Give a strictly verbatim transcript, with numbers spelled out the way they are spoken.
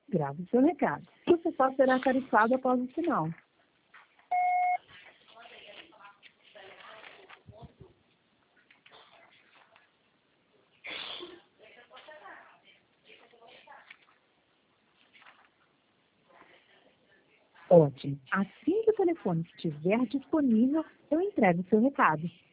Grave seu recado. Você só será tarifado após o sinal. Ótimo. Assim que o telefone estiver disponível, eu entrego o seu recado.